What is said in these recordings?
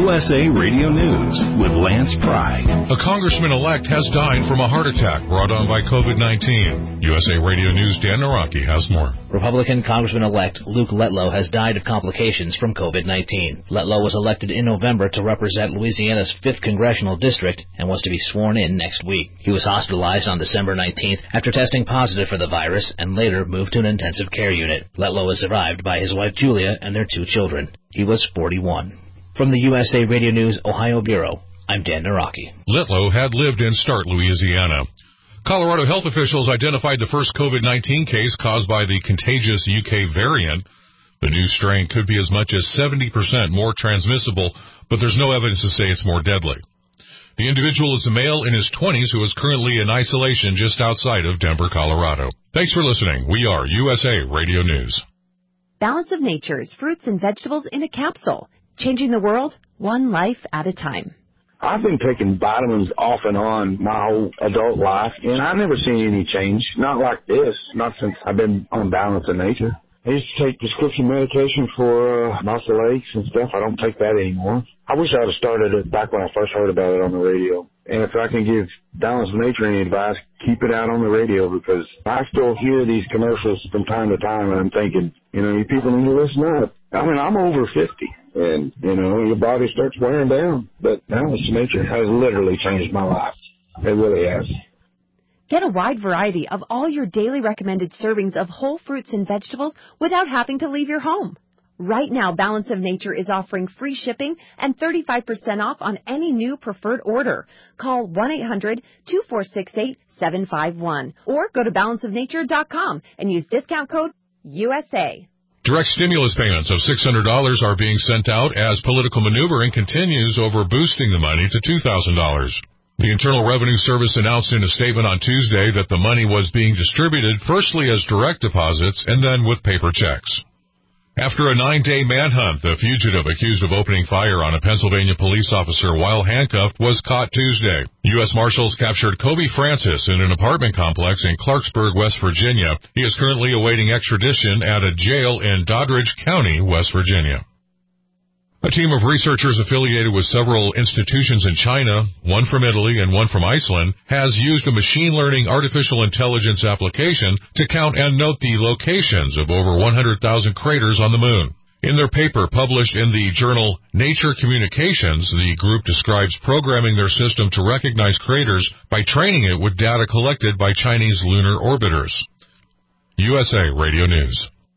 USA Radio News with Lance Pry. A congressman-elect has died from a heart attack brought on by COVID-19. USA Radio News' Dan Naraki has more. Republican Congressman-elect Luke Letlow has died of complications from COVID-19. Letlow was elected in November to represent Louisiana's 5th Congressional District and was to be sworn in next week. He was hospitalized on December 19th after testing positive for the virus and later moved to an intensive care unit. Letlow was survived by his wife Julia and their 2 children. He was 41. From the USA Radio News Ohio Bureau, I'm Dan Naraki. Letlow had lived in Start, Louisiana. Colorado health officials identified the first COVID-19 case caused by the contagious UK variant. The new strain could be as much as 70% more transmissible, but there's no evidence to say it's more deadly. The individual is a male in his 20s who is currently in isolation just outside of Denver, Colorado. Thanks for listening. We are USA Radio News. Balance of Nature's fruits and vegetables in a capsule. Changing the world, one life at a time. I've been taking vitamins off and on my whole adult life, and I've never seen any change. Not like this. Not since I've been on Balance of Nature. I used to take prescription medication for muscle aches and stuff. I don't take that anymore. I wish I would have started it back when I first heard about it on the radio. And if I can give Balance of Nature any advice, keep it out on the radio, because I still hear these commercials from time to time, and I'm thinking, you people need to listen up. I mean, I'm over 50, and, your body starts wearing down. But Balance of Nature has literally changed my life. It really has. Get a wide variety of all your daily recommended servings of whole fruits and vegetables without having to leave your home. Right now, Balance of Nature is offering free shipping and 35% off on any new preferred order. Call 1-800-246-8751 or go to balanceofnature.com and use discount code USA. Direct stimulus payments of $600 are being sent out as political maneuvering continues over boosting the money to $2,000. The Internal Revenue Service announced in a statement on Tuesday that the money was being distributed firstly as direct deposits and then with paper checks. After a 9-day manhunt, the fugitive accused of opening fire on a Pennsylvania police officer while handcuffed was caught Tuesday. U.S. Marshals captured Kobe Francis in an apartment complex in Clarksburg, West Virginia. He is currently awaiting extradition at a jail in Doddridge County, West Virginia. A team of researchers affiliated with several institutions in China, one from Italy and one from Iceland, has used a machine learning artificial intelligence application to count and note the locations of over 100,000 craters on the moon. In their paper published in the journal Nature Communications, the group describes programming their system to recognize craters by training it with data collected by Chinese lunar orbiters. USA Radio News.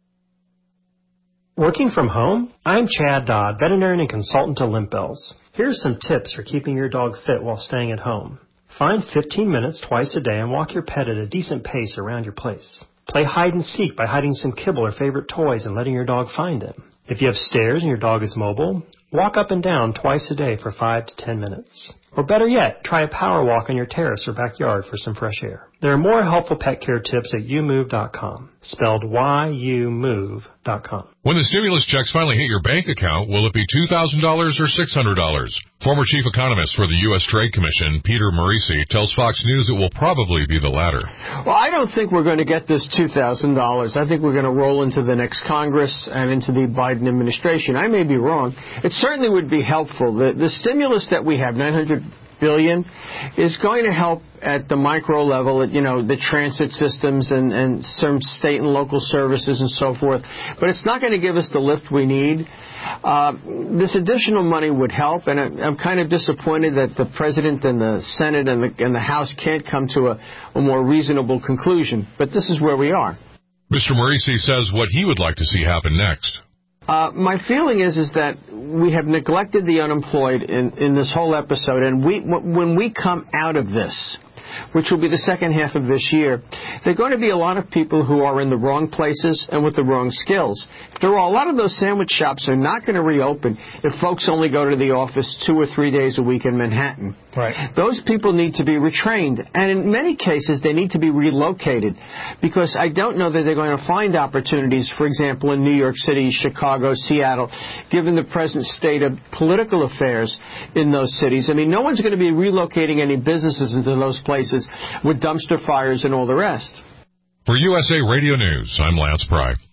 Working from home? I'm Chad Dodd, veterinarian and consultant to Limp Bells. Here's some tips for keeping your dog fit while staying at home. Find 15 minutes twice a day and walk your pet at a decent pace around your place. Play hide and seek by hiding some kibble or favorite toys and letting your dog find them. If you have stairs and your dog is mobile, walk up and down twice a day for 5 to 10 minutes. Or better yet, try a power walk on your terrace or backyard for some fresh air. There are more helpful pet care tips at youmove.com, spelled YOUMOVE.com. When the stimulus checks finally hit your bank account, will it be $2,000 or $600? Former chief economist for the U.S. Trade Commission, Peter Marisi, tells Fox News it will probably be the latter. Well, I don't think we're going to get this $2,000. I think we're going to roll into the next Congress and into the Biden administration. I may be wrong. It certainly would be helpful. The stimulus that we have, $900 billion, is going to help at the micro level, the transit systems and some state and local services and so forth. But it's not going to give us the lift we need. This additional money would help, and I'm kind of disappointed that the President and the Senate and the House can't come to a more reasonable conclusion. But this is where we are. Mr. Marisi says what he would like to see happen next. My feeling is that we have neglected the unemployed in this whole episode, and when we come out of this, which will be the second half of this year, there are going to be a lot of people who are in the wrong places and with the wrong skills. After all, a lot of those sandwich shops are not going to reopen if folks only go to the office 2 or 3 days a week in Manhattan. Right. Those people need to be retrained, and in many cases they need to be relocated, because I don't know that they're going to find opportunities, for example, in New York City, Chicago, Seattle, given the present state of political affairs in those cities. I mean, no one's going to be relocating any businesses into those places with dumpster fires and all the rest. For USA Radio News, I'm Lance Pry.